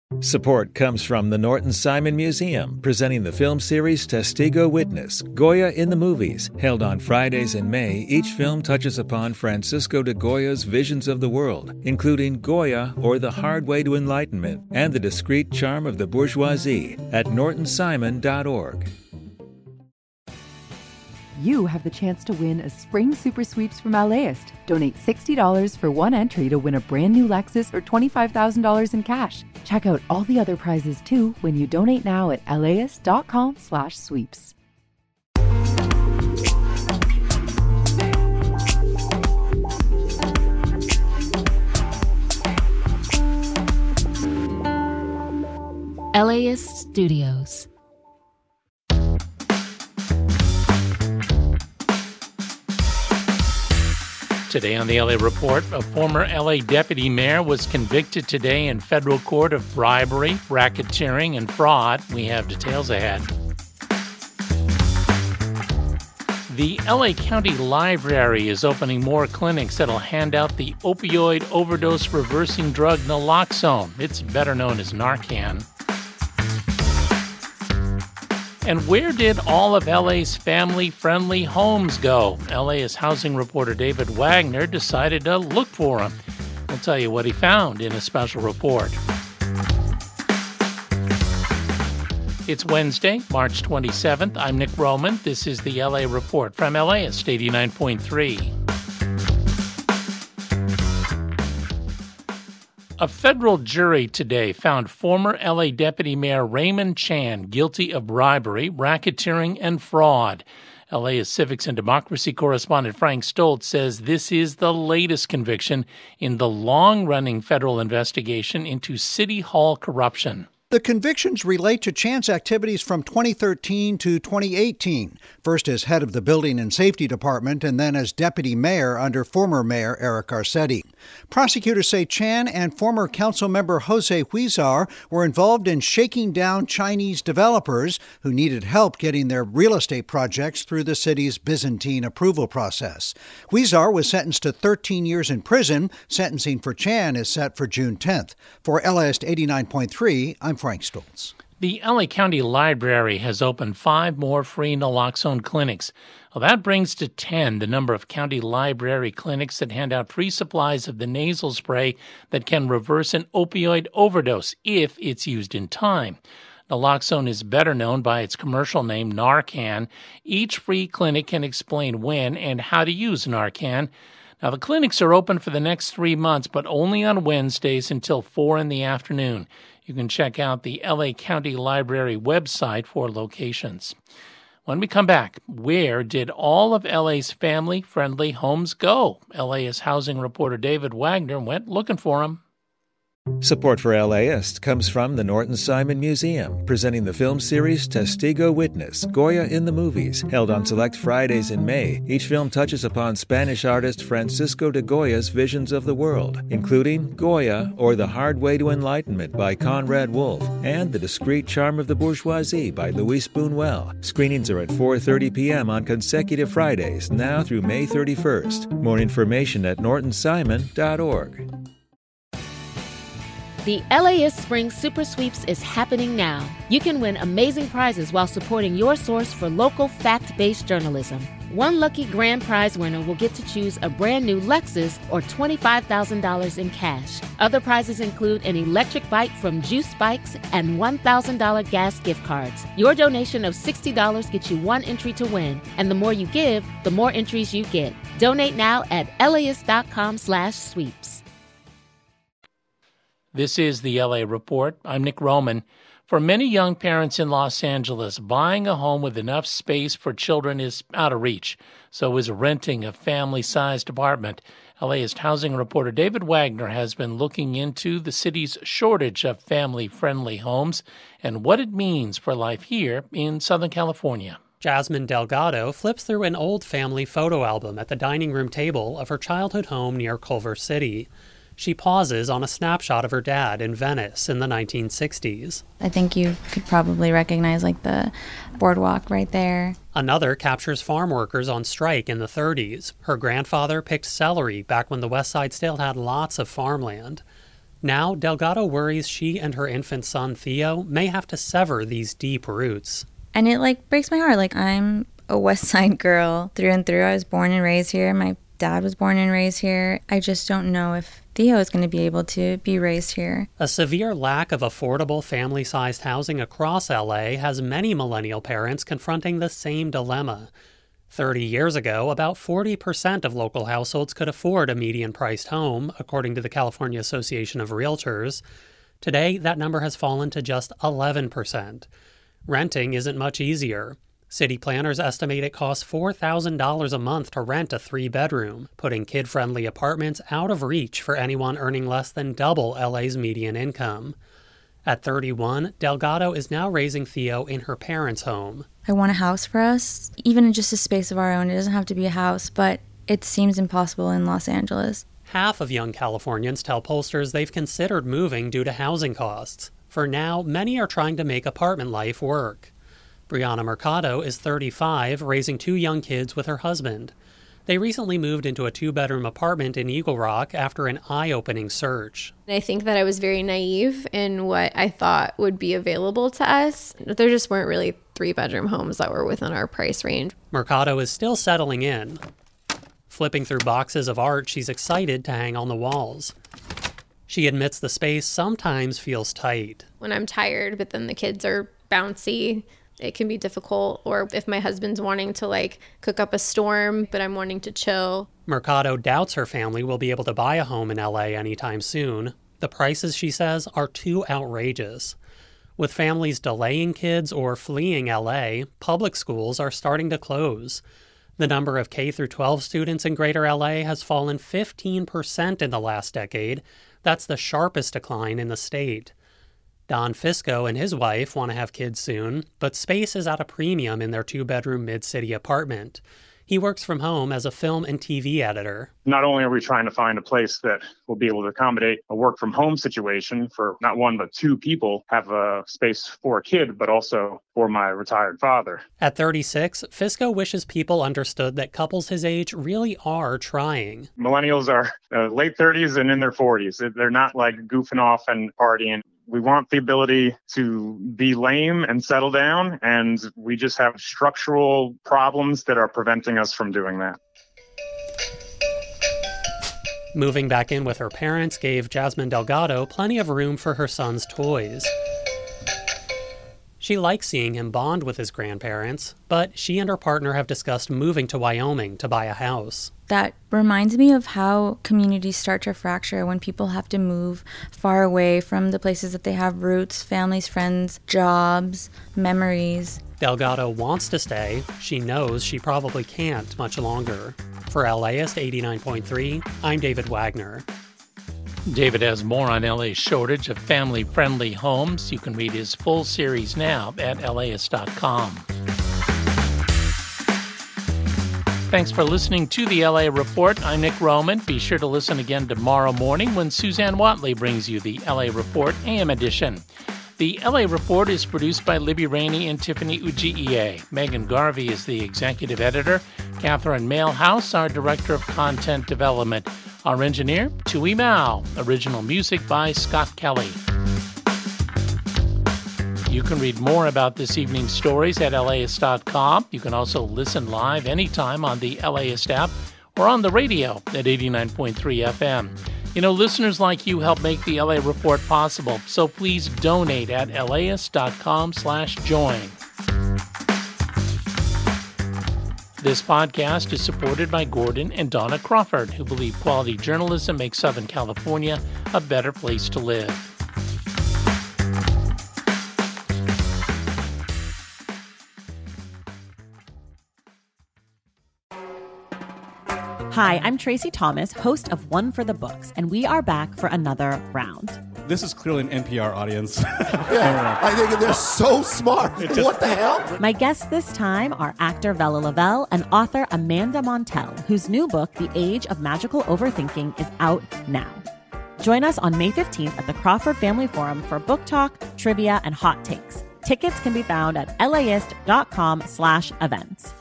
Support comes from the Norton Simon Museum, presenting the film series Testigo Witness, Goya in the Movies. Held on Fridays in May, each film touches upon Francisco de Goya's visions of the world, including Goya or The Hard Way to Enlightenment and the Discreet Charm of the Bourgeoisie at nortonsimon.org. You have the chance to win a Spring Super Sweeps from LAist. Donate $60 for one entry to win a brand new Lexus or $25,000 in cash. Check out all the other prizes too when you donate now at laist.com/sweeps. LAist Studios. Today on the LA Report, a former LA deputy mayor was convicted today in federal court of bribery, racketeering, and fraud. We have details ahead. The LA County Library is opening more clinics that'll hand out the opioid overdose reversing drug naloxone. It's better known as Narcan. And where did all of LA's family-friendly homes go? LA's housing reporter David Wagner decided to look for them. We'll tell you what he found in a special report. It's Wednesday, March 27th. I'm Nick Roman. This is the LA Report from LAist 89.3. A federal jury today found former LA Deputy Mayor Raymond Chan guilty of bribery, racketeering, and fraud. LA's civics and democracy correspondent Frank Stoltz says this is the latest conviction in the long-running federal investigation into City Hall corruption. The convictions relate to Chan's activities from 2013 to 2018, first as head of the Building and Safety Department and then as deputy mayor under former Mayor Eric Garcetti. Prosecutors say Chan and former council member Jose Huizar were involved in shaking down Chinese developers who needed help getting their real estate projects through the city's Byzantine approval process. Huizar was sentenced to 13 years in prison. Sentencing for Chan is set for June 10th. For LAist 89.3, I'm Frank Stoltz. The LA County Library has opened 5 more free naloxone clinics. Well, that brings to 10 the number of county library clinics that hand out free supplies of the nasal spray that can reverse an opioid overdose if it's used in time. Naloxone is better known by its commercial name, Narcan. Each free clinic can explain when and how to use Narcan. Now, the clinics are open for the next 3 months, but only on Wednesdays until 4 in the afternoon. You can check out the LA County Library website for locations. When we come back, where did all of LA's family-friendly homes go? LA's housing reporter David Wagner went looking for them. Support for LAist comes from the Norton Simon Museum, presenting the film series Testigo Witness, Goya in the Movies. Held on select Fridays in May, each film touches upon Spanish artist Francisco de Goya's visions of the world, including Goya or The Hard Way to Enlightenment by Conrad Wolf and The Discreet Charm of the Bourgeoisie by Luis Buñuel. Screenings are at 4:30 p.m. on consecutive Fridays, now through May 31st. More information at nortonsimon.org. The LAist Spring Super Sweeps is happening now. You can win amazing prizes while supporting your source for local fact-based journalism. One lucky grand prize winner will get to choose a brand new Lexus or $25,000 in cash. Other prizes include an electric bike from Juice Bikes and $1,000 gas gift cards. Your donation of $60 gets you one entry to win, and the more you give, the more entries you get. Donate now at laist.com/sweeps. This is the LA Report. I'm Nick Roman. For many young parents in Los Angeles, buying a home with enough space for children is out of reach. So is renting a family-sized apartment. LAist housing reporter David Wagner has been looking into the city's shortage of family-friendly homes and what it means for life here in Southern California. Jasmine Delgado flips through an old family photo album at the dining room table of her childhood home near Culver City. She pauses on a snapshot of her dad in Venice in the 1960s. I think you could probably recognize like the boardwalk right there. Another captures farm workers on strike in the 30s. Her grandfather picked celery back when the West Side still had lots of farmland. Now, Delgado worries she and her infant son, Theo, may have to sever these deep roots. And it, breaks my heart. I'm a West Side girl through and through. I was born and raised here. My dad was born and raised here. I just don't know if Theo is going to be able to be raised here. A severe lack of affordable family-sized housing across LA has many millennial parents confronting the same dilemma. 30 years ago, about 40% of local households could afford a median-priced home, according to the California Association of Realtors. Today, that number has fallen to just 11%. Renting isn't much easier. City planners estimate it costs $4,000 a month to rent a 3-bedroom, putting kid-friendly apartments out of reach for anyone earning less than double LA's median income. At 31, Delgado is now raising Theo in her parents' home. I want a house for us, even in just a space of our own. It doesn't have to be a house, but it seems impossible in Los Angeles. Half of young Californians tell pollsters they've considered moving due to housing costs. For now, many are trying to make apartment life work. Brianna Mercado is 35, raising 2 young kids with her husband. They recently moved into a 2-bedroom apartment in Eagle Rock after an eye-opening search. I think that I was very naive in what I thought would be available to us. There just weren't really 3-bedroom homes that were within our price range. Mercado is still settling in. Flipping through boxes of art she's excited to hang on the walls. She admits the space sometimes feels tight. When I'm tired, but then the kids are bouncy, it can be difficult. Or if my husband's wanting to cook up a storm, but I'm wanting to chill. Mercado doubts her family will be able to buy a home in LA anytime soon. The prices, she says, are too outrageous. With families delaying kids or fleeing LA, public schools are starting to close. The number of K-12 students in Greater LA has fallen 15% in the last decade. That's the sharpest decline in the state. Don Fisco and his wife want to have kids soon, but space is at a premium in their 2-bedroom mid-city apartment. He works from home as a film and TV editor. Not only are we trying to find a place that will be able to accommodate a work-from-home situation for not 1 but 2 people, have a space for a kid, but also for my retired father. At 36, Fisco wishes people understood that couples his age really are trying. Millennials are late 30s and in their 40s. They're not goofing off and partying. We want the ability to be lame and settle down, and we just have structural problems that are preventing us from doing that. Moving back in with her parents gave Jasmine Delgado plenty of room for her son's toys. She likes seeing him bond with his grandparents, but she and her partner have discussed moving to Wyoming to buy a house. That reminds me of how communities start to fracture when people have to move far away from the places that they have roots, families, friends, jobs, memories. Delgado wants to stay. She knows she probably can't much longer. For LAist 89.3, I'm David Wagner. David has more on LA's shortage of family-friendly homes. You can read his full series now at LAist.com. Thanks for listening to the LA Report. I'm Nick Roman. Be sure to listen again tomorrow morning when Suzanne Watley brings you the LA Report AM edition. The LA Report is produced by Libby Rainey and Tiffany Ugie. Megan Garvey is the executive editor. Catherine Mailhouse, our director of content development. Our engineer, Tui Mao. Original music by Scott Kelly. You can read more about this evening's stories at LAist.com. You can also listen live anytime on the LAist app or on the radio at 89.3 FM. You know, listeners like you help make the LA Report possible, so please donate at LAist.com/join. This podcast is supported by Gordon and Donna Crawford, who believe quality journalism makes Southern California a better place to live. Hi, I'm Tracy Thomas, host of One for the Books, and we are back for another round. This is clearly an NPR audience. Yeah, I think they're so smart. What the hell? My guests this time are actor Vella Lavelle and author Amanda Montell, whose new book, The Age of Magical Overthinking, is out now. Join us on May 15th at the Crawford Family Forum for book talk, trivia, and hot takes. Tickets can be found at LAist.com/events.